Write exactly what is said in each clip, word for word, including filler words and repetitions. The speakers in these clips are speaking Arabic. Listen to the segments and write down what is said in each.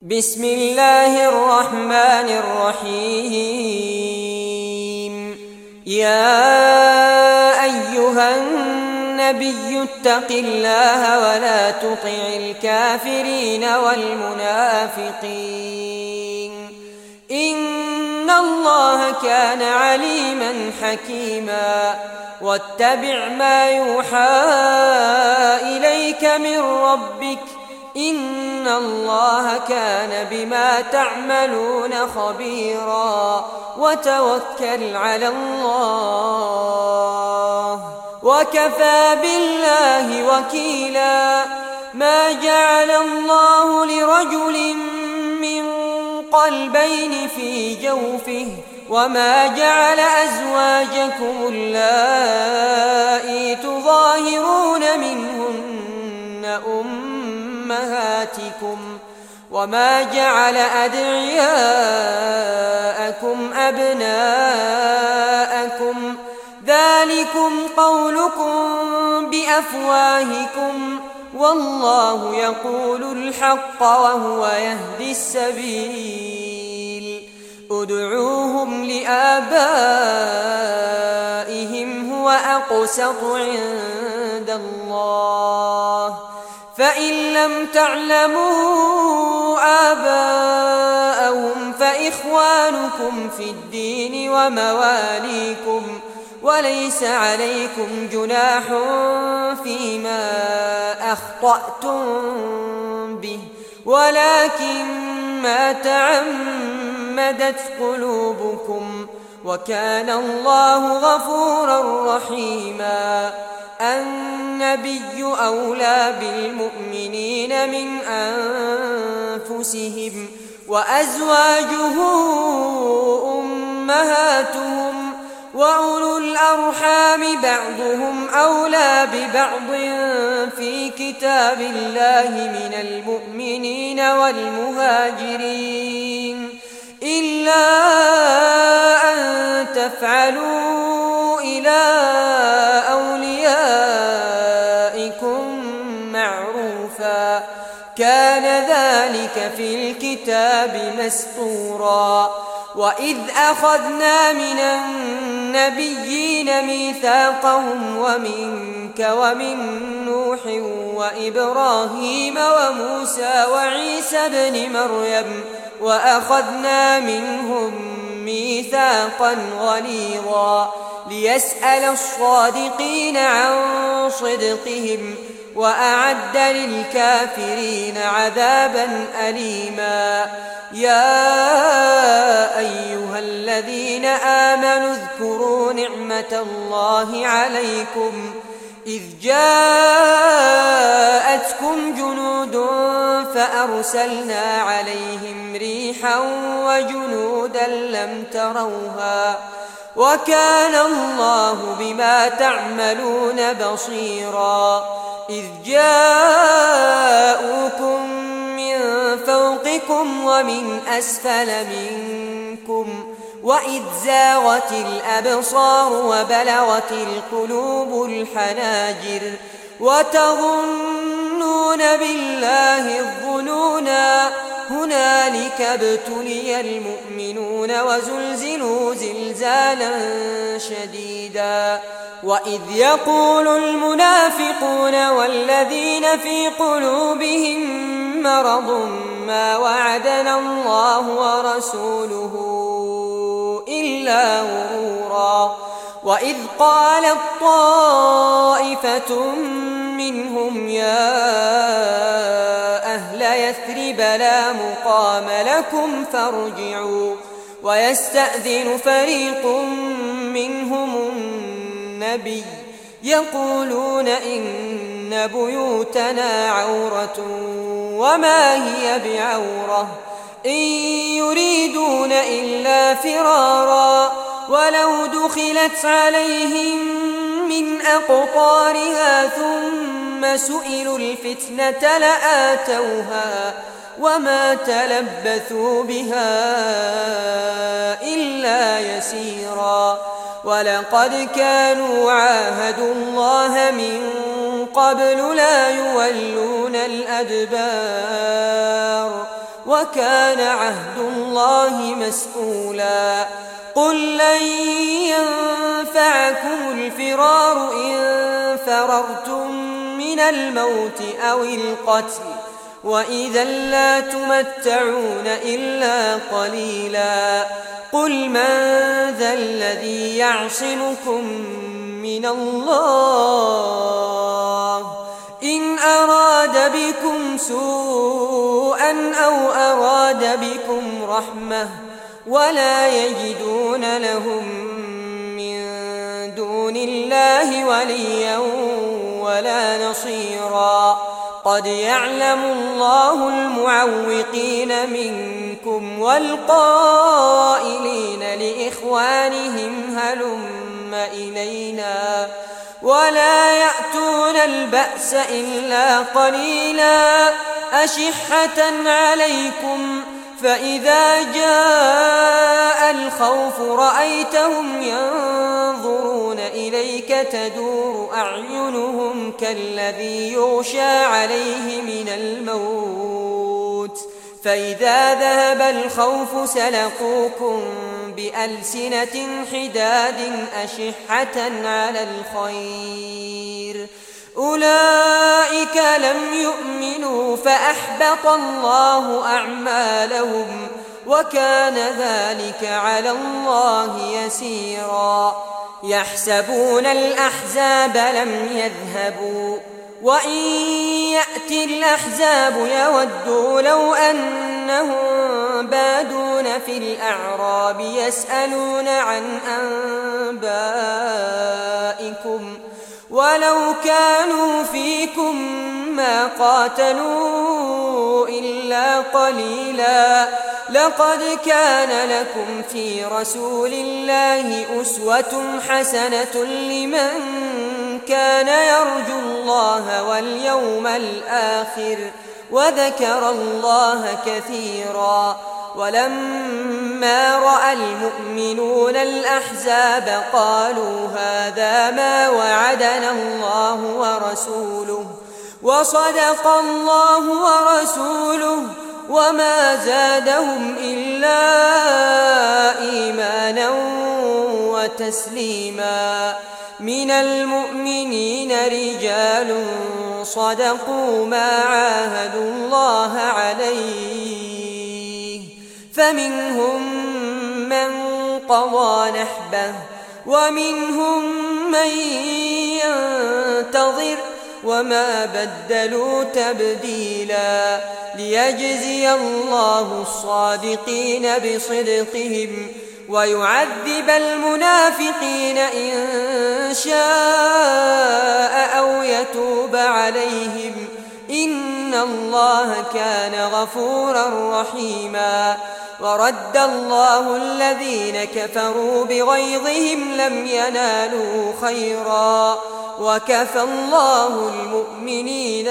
بسم الله الرحمن الرحيم. يا أيها النبي اتق الله ولا تطع الكافرين والمنافقين إن الله كان عليما حكيما. واتبع ما يوحى إليك من ربك إن الله كان بما تعملون خبيرا. وتوكل على الله وكفى بالله وكيلا. ما جعل الله لرجل من قلبين في جوفه وما جعل أزواجكم اللائي تظاهرون منهن أمهاتكم وما جعل أدعياءكم أبناءكم ذلكم قولكم بأفواهكم والله يقول الحق وهو يهدي السبيل. ادعوهم لآبائهم هو أقسط عند الله فإن لم تعلموا آباءهم فإخوانكم في الدين ومواليكم وليس عليكم جناح فيما أخطأتم به ولكن ما تعمدت قلوبكم وكان الله غفورا رحيما. النبي أولى بالمؤمنين من أنفسهم وأزواجه أمهاتهم وأولو الأرحام بعضهم أولى ببعض في كتاب الله من المؤمنين والمهاجرين إلا أن تفعلوا إلى أوليائكم معروفا كان ذلك في الكتاب مسطورا. وإذ أخذنا من النبيين ميثاقهم ومنك ومن نوح وإبراهيم وموسى وعيسى بن مريم وأخذنا منهم ميثاقا غليظا ليسأل الصادقين عن صدقهم وأعد للكافرين عذابا أليما. يا أيها الذين آمنوا اذكروا نعمة الله عليكم إذ جاءتكم جنود فأرسلنا عليهم ريحا وجنودا لم تروها وكان الله بما تعملون بصيرا. إذ جاءوكم من فوقكم ومن أسفل منكم وإذ زاغت الأبصار وبلغت القلوب الحناجر وتظنون بالله الظنونا هنالك ابتلي المؤمنون وزلزلوا زلزالا شديدا. وإذ يقول المنافقون والذين في قلوبهم مرض ما وعدنا الله ورسوله إلا غرورا. وإذ قالت طائفة منهم يا أهل يثرب لا مقام لكم فارجعوا ويستأذن فريق منهم النبي يقولون إن بيوتنا عورة وما هي بعورة إن يريدون إلا فرارا ولو دخلت عليهم من أقطارها ثم سئلوا الفتنة لآتوها وما تلبثوا بها إلا يسيرا. ولقد كانوا عاهدوا الله من قبل لا يولون الأدبار وكان عهد الله مسؤولا قل لن ينفعكم الفرار إن فررتم من الموت أو القتل وإذا لا تمتعون إلا قليلا قل من ذا الذي يعصمكم من الله إن أراد بكم سوءا أو أراد بكم رحمة ولا يجدون لهم من دون الله وليا ولا نصيرا قد يعلم الله المعوقين منكم والقائلين لإخوانهم هلم إلينا ولا يأتون البأس إلا قليلا أشحة عليكم فإذا جاء الخوف رأيتهم ينظرون إليك تدور أعينهم كالذي يغشى عليه من الموت فإذا ذهب الخوف سلقوكم بألسنة حداد أشحة على الخير أولئك لم يؤمنوا فأحبط الله أعمالهم وكان ذلك على الله يسيرا يحسبون الأحزاب لم يذهبوا وإن يأتي الأحزاب يودوا لو أنهم بادون في الأعراب يسألون عن أنبائكم ولو كانوا فيكم ما قاتلوا إلا قليلا لقد كان لكم في رسول الله أسوة حسنة لمن كان يرجو الله واليوم الآخر وذكر الله كثيرا ولما رأى المؤمنون الأحزاب قالوا هذا ما وعدنا الله ورسوله وصدق الله ورسوله وما زادهم إلا إيمانا وتسليما من المؤمنين رجال صدقوا ما عاهدوا الله عليه فمنهم من قضى نحبه ومنهم من ينتظر وما بدلوا تبديلا ليجزي الله الصادقين بصدقهم ويعذب المنافقين إن شاء أو يتوب عليهم إن الله كان غفورا رحيما ورد الله الذين كفروا بغيظهم لم ينالوا خيرا وكفى الله المؤمنين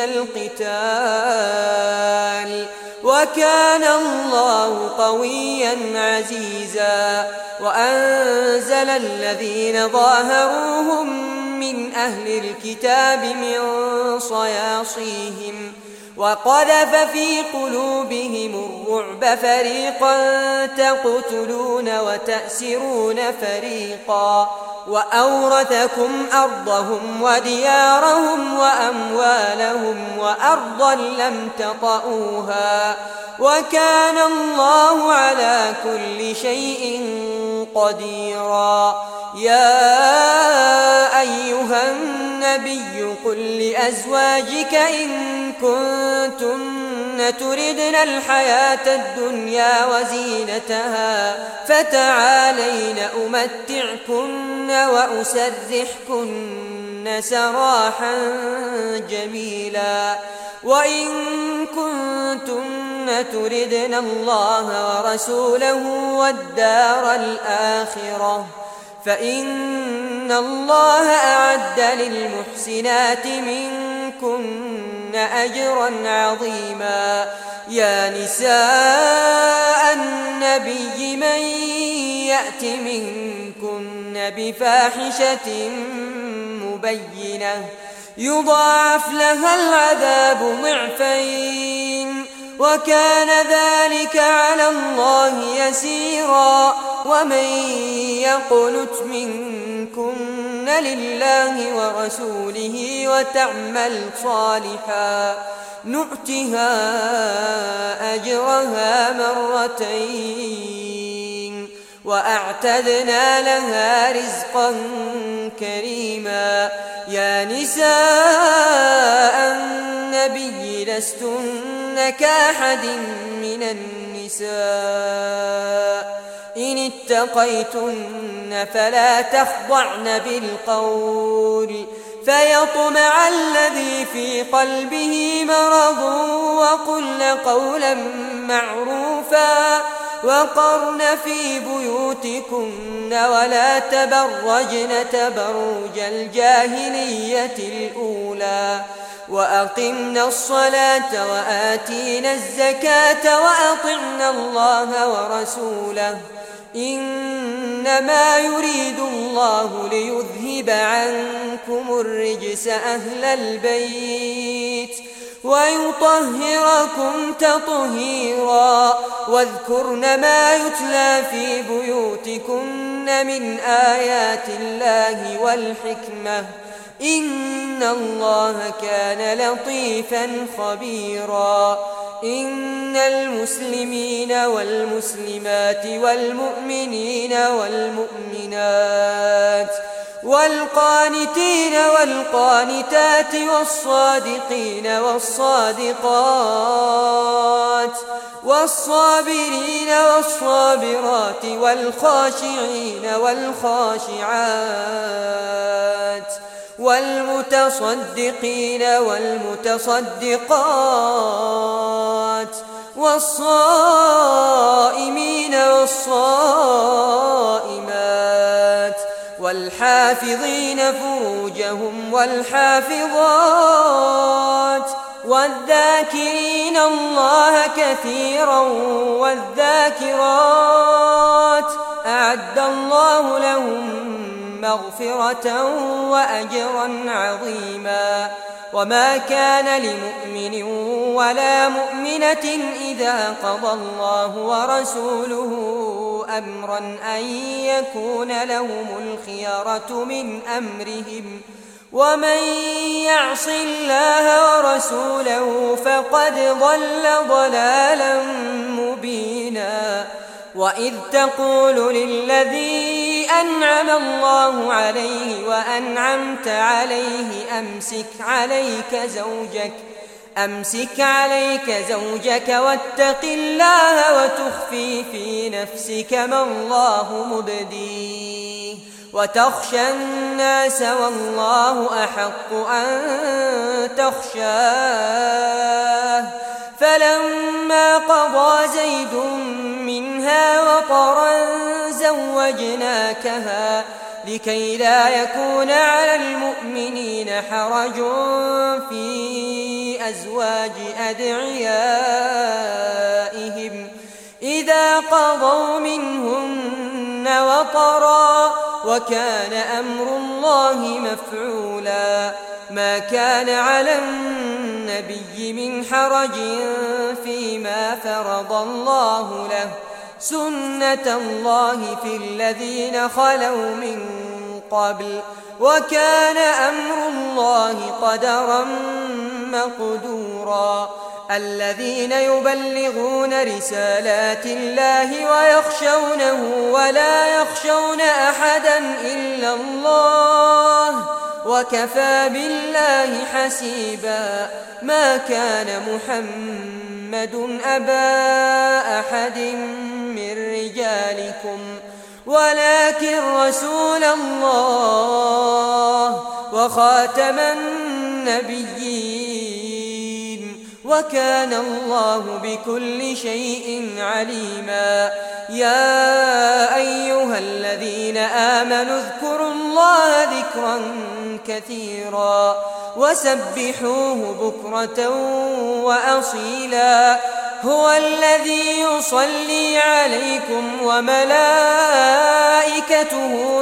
القتال وكان الله قويا عزيزا وأنزل الذين ظاهروهم من أهل الكتاب من صياصيهم وقذف في قلوبهم الرعب فريقا تقتلون وتأسرون فريقا وأورثكم أرضهم وديارهم وأموالهم وأرضا لم تطئوها وكان الله على كل شيء قديرا يا أيها النبي قل لأزواجك إن كنتن تردن الحياة الدنيا وزينتها فتعالين أمتعكن وأسرحكن سراحا جميلا وإن كنتن تردن الله ورسوله والدار الآخرة فإن الله أعد للمحسنات منكن أجرا عظيما يا نساء النبي من يأت منكن بفاحشة مبينة يضاعف لها العذاب ضعفين وكان ذلك على الله يسيرا ومن يقنت منكن لله ورسوله وتعمل صالحا نؤتها أجرها مرتين وأعتدنا لها رزقا كريما يا نساء النبي لستن كأحد من النساء إن اتقيتن فلا تخضعن بالقول فيطمع الذي في قلبه مرض وقلن قولا معروفا وقرن في بيوتكن ولا تبرجن تبرج الجاهلية الأولى وأقمنا الصلاة وآتينا الزكاة وأطعنا الله ورسوله إنما يريد الله ليذهب عنكم الرجس أهل البيت ويطهركم تطهيرا واذكرن ما يتلى في بيوتكن من آيات الله والحكمة إن الله كان لطيفا خبيرا إن المسلمين والمسلمات والمؤمنين والمؤمنات والقانتين والقانتات والصادقين والصادقات والصابرين والصابرات والخاشعين والخاشعات والمتصدقين والمتصدقات والصائمين والصائمات والحافظين فروجهم والحافظات والذاكرين الله كثيرا والذاكرات أعد الله لهم مغفرة وأجرا عظيما وما كان لمؤمن ولا مؤمنة إذا قضى الله ورسوله أمرا أن يكون لهم الخيرة من أمرهم ومن يعص الله ورسوله فقد ضل ضلالا مبينا وإذ تقول للذي أنعم الله عليه وأنعمت عليه أمسك عليك زوجك أمسك عليك زوجك واتق الله وتخفي في نفسك ما الله مبديه وتخشى الناس والله أحق أن تخشاه فلما قضى زيد منها وطرا زوجناكها لكي لا يكون على المؤمنين حرج في أزواج أدعيائهم إذا قضوا منهن وطرا وكان أمر الله مفعولا ما كان على النبي من حرج فيما فرض الله له سنة الله في الذين خلوا من قبل وكان أمر الله قدرا مقدورا الذين يبلغون رسالات الله ويخشونه ولا يخشون أحدا إلا الله وكفى بالله حسيبا ما كان محمد أبا أحد من رجالكم ولكن رسول الله وخاتم النبيين وكان الله بكل شيء عليما يا أيها الذين آمنوا اذكروا الله ذكرا كثيرا وسبحوه بكرة وأصيلا هو الذي يصلي عليكم وملائكته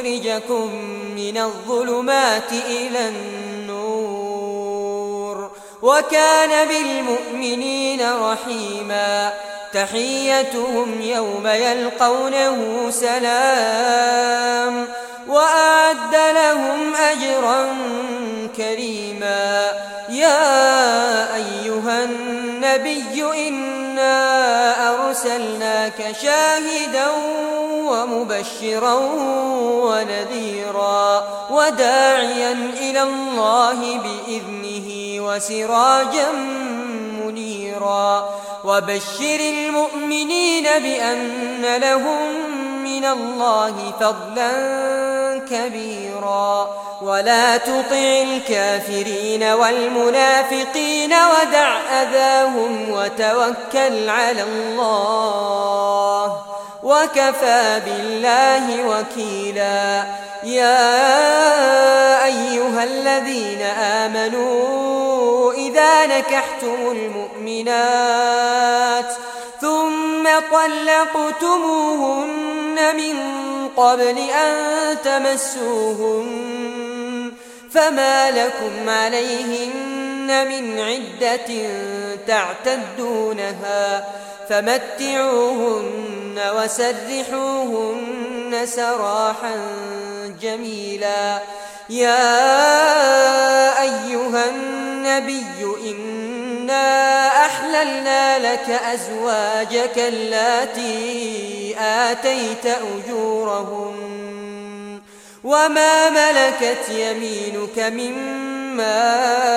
ليخرجكم من الظلمات إلى النور وكان بالمؤمنين رحيما تحيتهم يوم يلقونه سلام وأعد لهم أجرا كريما يا أيها النبي إنا أرسلناك شاهدا ومبشرا ونذيرا وداعيا إلى الله بإذنه وسراجا منيرا وبشر المؤمنين بأن لهم من الله فضلا كبيرا ولا تطع الكافرين والمنافقين ودع أذاهم وتوكل على الله وكفى بالله وكيلا يا أيها الذين آمنوا إذا نكحتم المؤمنات ثم طلقتموهن من قبل أن تمسوهن فما لكم عليهن من عدة تعتدونها فمتعوهن وسرحوهن سراحا جميلا يا أيها النبي إنا أحللنا لك أزواجك اللاتي آتيت أجورهن وما ملكت يمينك مما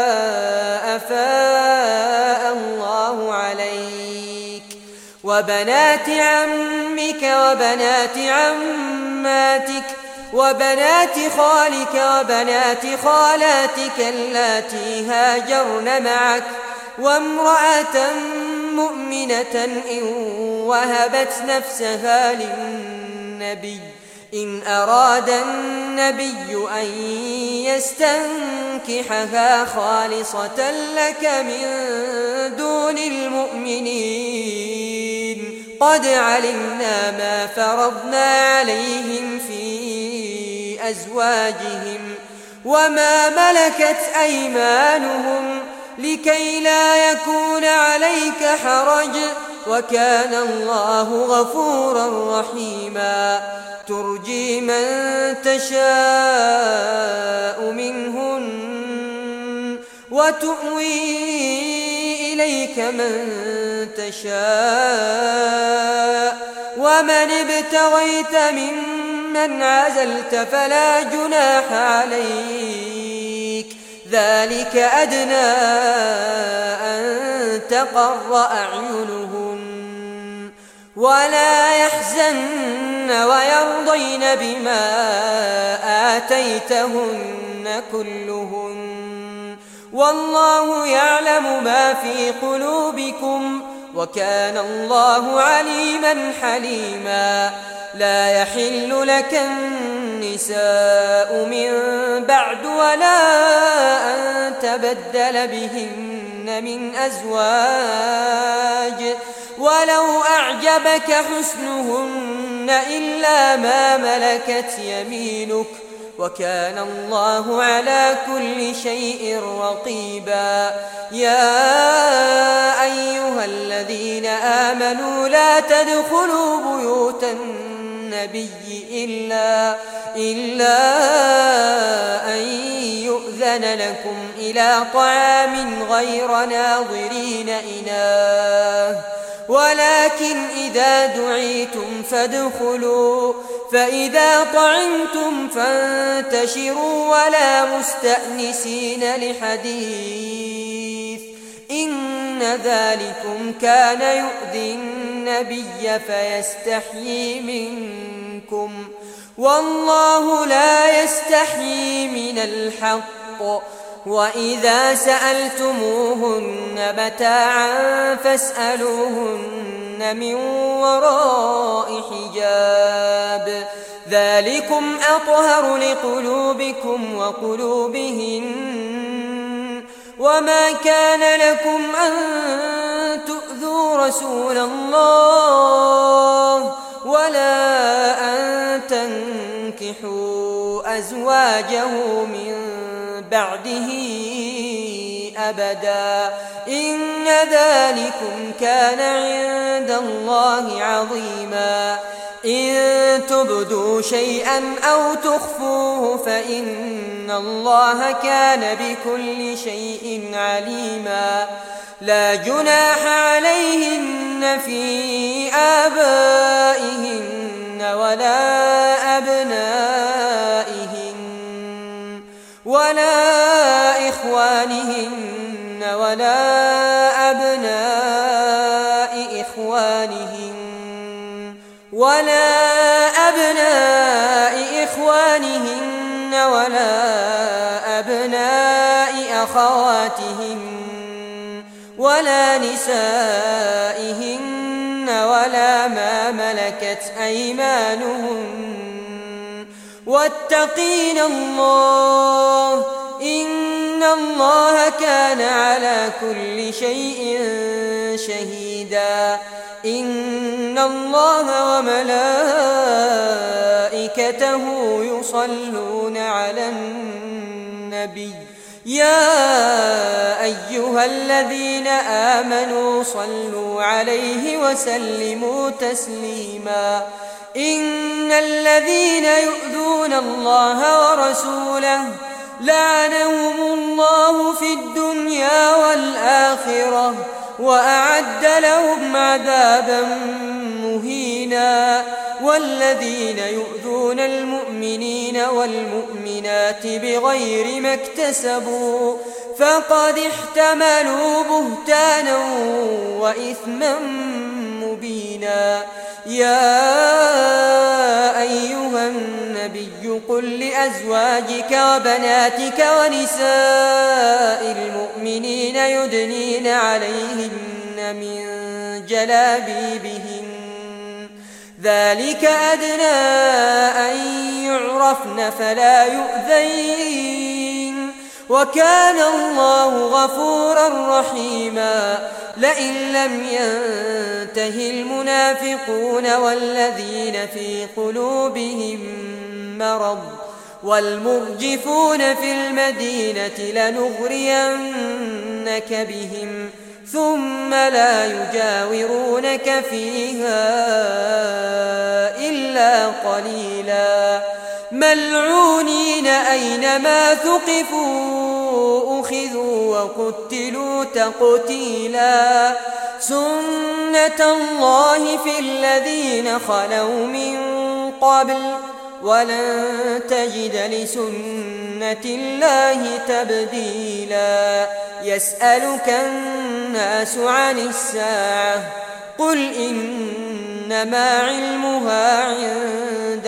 أفاء الله عليك وبنات عمك وبنات عماتك وبنات خالك وبنات خالاتك اللاتي هاجرن معك وامرأة مؤمنة إن وهبت نفسها للنبي إن أراد النبي أن يستنكحها خالصة لك من دون المؤمنين قد علمنا ما فرضنا عليهم في أزواجهم وما ملكت أيمانهم لكي لا يكون عليك حرج وكان الله غفورا رحيما ترجي من تشاء منهن وتؤوي إليك من تشاء ومن ابتغيت ممن عزلت فلا جناح عليك ذلك أدنى أن تقر أعينهن ولا يحزن ويرضين بما آتيتهن كلهن والله يعلم ما في قلوبكم وكان الله عليما حليما لا يحل لك النساء من بعد ولا أن تبدل بهن من أزواج ولو أعجبك حسنهن إلا ما ملكت يمينك وكان الله على كل شيء رقيبا يا أيها الذين آمنوا لا تدخلوا بيوت النبي إلا, إلا أن يؤذن لكم إلى طعام غير ناظرين إناه ولكن إذا دعيتم فادخلوا فإذا طعمتم فانتشروا ولا مستأنسين لحديث إن ذلكم كان يؤذي النبي فيستحيي منكم والله لا يستحيي من الحق وإذا سألتموهن متاعا فاسألوهن من وراء حجاب ذلكم أطهر لقلوبكم وقلوبهن وما كان لكم أن تؤذوا رسول الله ولا أن تنكحوا أزواجه من بعده أبدا إن ذلكم كان عند الله عظيما إن تبدوا شيئا أو تخفوه فإن الله كان بكل شيء عليما لا جناح عليهن في آبائهن ولا أبنائهن ولا إخوانهن ولا أبناء إخوانهن ولا أبناء إخوانهن ولا أبناء أخواتهن ولا نسائهن ولا ما ملكت أيمانهن واتقين الله إن الله كان على كل شيء شهيدا إن الله وملائكته يصلون على النبي يا أيها الذين آمنوا صلوا عليه وسلموا تسليما إن الذين يؤذون الله ورسوله لعنهم الله في الدنيا والآخرة وأعد لهم عذابا مهينا والذين يؤذون المؤمنين والمؤمنات بغير ما اكتسبوا فقد احتملوا بهتانا وإثما مبينا يا أيها النبي قل لأزواجك وبناتك ونساء المؤمنين يدنين عليهن من جلابيبهن ذلك أدنى أن يعرفن فلا يؤذين وكان الله غفورا رحيما لئن لم ينته المنافقون والذين في قلوبهم مرض والمرجفون في المدينة لنغرينك بهم ثم لا يجاورونك فيها إلا قليلا ملعونين أينما ثقفوا أخذوا وقتلوا تقتيلا سنة الله في الذين خلوا من قبل ولن تجد لسنة الله تبديلا يسألك الناس عن الساعة قل إنما علمها عند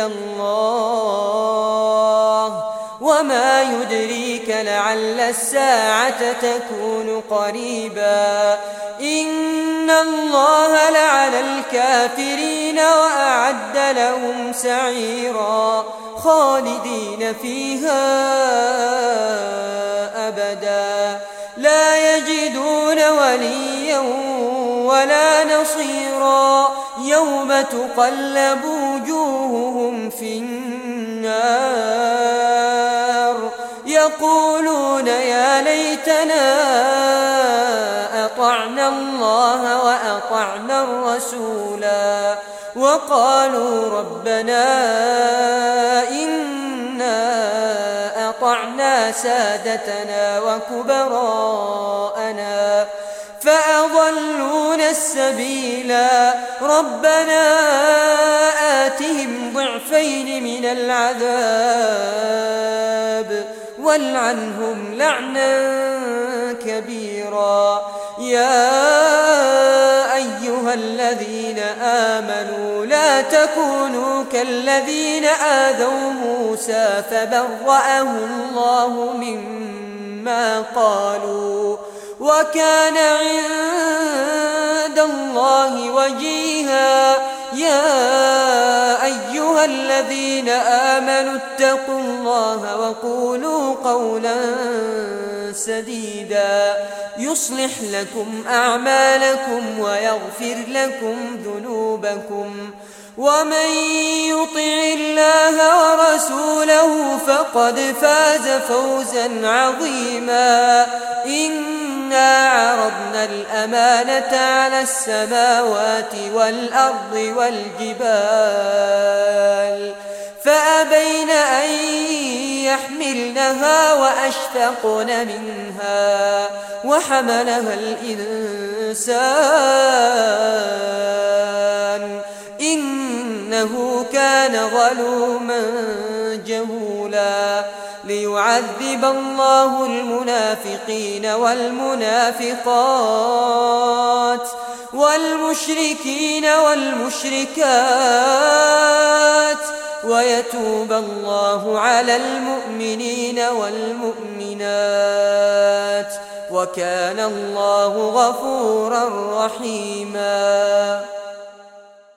الله وما يدريك لعل الساعة تكون قريبا إن الله لعن الكافرين وأعد لهم سعيرا خالدين فيها أبدا لا يجدون وليا ولا نصيرا يوم تقلب وجوههم في النار يقولون يا ليتنا أطعنا الله وأطعنا الرسولا وقالوا ربنا إنا أطعنا سادتنا وكبراءنا فأضلونا السبيلا ربنا آتهم ضعفين من العذاب والعنهم لعنا كبيرا يا أيها الذين آمنوا لا تكونوا كالذين آذوا موسى فبرأه الله مما قالوا وكان عند الله وجيها يا أيها الذين آمنوا اتقوا الله وقولوا قولا سديدا يصلح لكم أعمالكم ويغفر لكم ذنوبكم ومن يطع الله ورسوله فقد فاز فوزا عظيما إنا عرضنا الأمانة على السماوات والأرض والجبال فأبين أن يحملنها وأشفقن منها وحملها الإنسان إنه كان ظلوما جهولا ليعذب الله المنافقين والمنافقات والمشركين والمشركات ويتوب الله على المؤمنين والمؤمنات وكان الله غفورا رحيما.